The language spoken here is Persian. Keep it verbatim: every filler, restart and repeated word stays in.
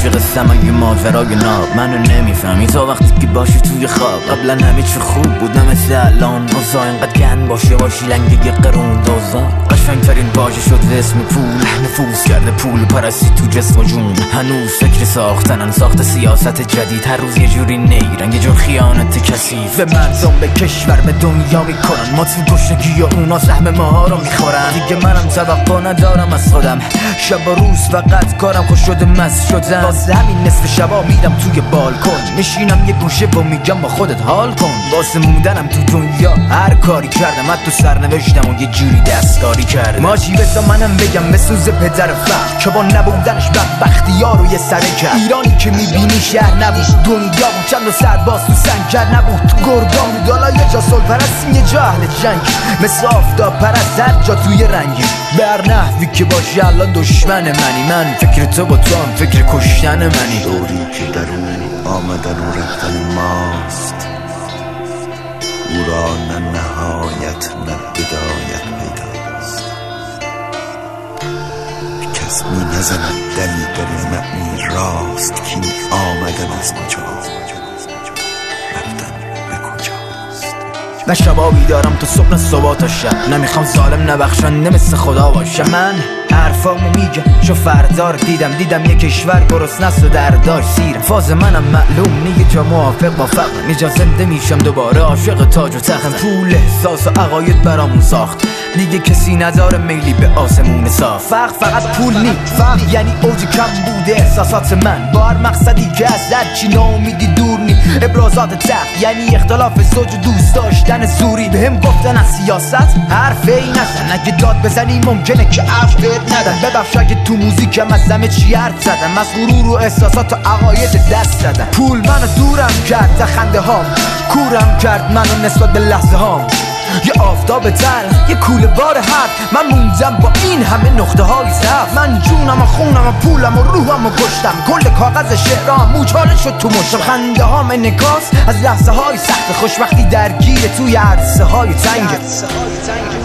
عاشق سمنگ ماجرای ناب منو نمیفهمی تا وقتی که باشی توی خواب. قبلا همه چی خوب بود نه مثل الان، اوضاع اینقدر گند باشه باشی لنگه یه قرون دوزا. قشنگترین واژه شد اسم پول، نفوذ کرده پول پرستی تو جسم و جون. هنوز فکر ساختنن، ساخت سیاست جدید، هر روز یه جوری نیرن، یه جور خیانت کثیف. به مردم به کشور به دنیا میکنن، ما تو گشنگی و اونا سهم ماها رو میخورن. دیگه منم توقع ندارم از خودم، شب و روز فقط کارم خوش شده مست شدم. واسه همین نصف شبا میرم توی بالکن، میشینم یه گوشه و میگم با خودت حال کن. واسه موندنم تو دنیا هر کاری کردم، حتی سرنوشتم و یه جوری دستکاری کردم. ماجی بسا منم بگم بسوز پدر فقر که با نبودنش بدبختی ها رو یه سره کرد. ایرانی که میبینی شهر نبود، دنیا بود چند و سرباز تو سنگر نبود، تو گرگان بود حالا یه جا صلح پرستی یه جا اهل جنگ، مثل آفتاب پرست هر جا توی رنگی. به هر نحوی که باشی الان دشمن منی، من فکر تو با تو هم فکر کشتن منی. دوری که در اون آمدن و رفتن ماست، او را نه نهایت نه بدایت پیداست. کس می نزند دلی به معنی راست، که این آمدن از کجاست، رفتن به کجاست. من شبا بیدارم تو صبح صبح تا شب، نمیخوام ظالم نبخشنده مثل خدا باشم. من حرفامو میگم شو فردار دیدم دیدم یه کشور گرسنه و درداش سیرم. فاز منم معلوم نیه جا موافق با فقرم، یه جا زنده میشم دوباره عاشق تاج و تختم. پول احساس و عقاید برامون ساخت، دیگه کسی نداره میلی به آسمون صاف. فرق فقط پول نی، فرق یعنی اوج کم بوده احساسات من، با هر مقصدی که از هرچی ناامیدی دور نی. ابرازات تخت یعنی اختلاف زوج و دوست داشتن زوری، به هم گفتن از سیاست حرفی نزن، اگه داد بزنی ممکنه که عفو بهت ندن. ببخش اگه تو موزیکم از همه چی حرف زدم، از غرور و احساسات و عقاید دست زدم. پول منو دورم کرد تا خنده هام، کورم کرد منو نسبت به لحظه هام. یه آفتاب تر، یه کوله بار حرف، من موندم با این همه نقطه های ضعف. من جونم و خونم و پولم و روحم و گشتم، کل کاغذ شعرام موچاله شد تو مشتم. خنده هام انعکاس از لحظه های سخت، خوشبختی درگیر توی عرصه های تنگ.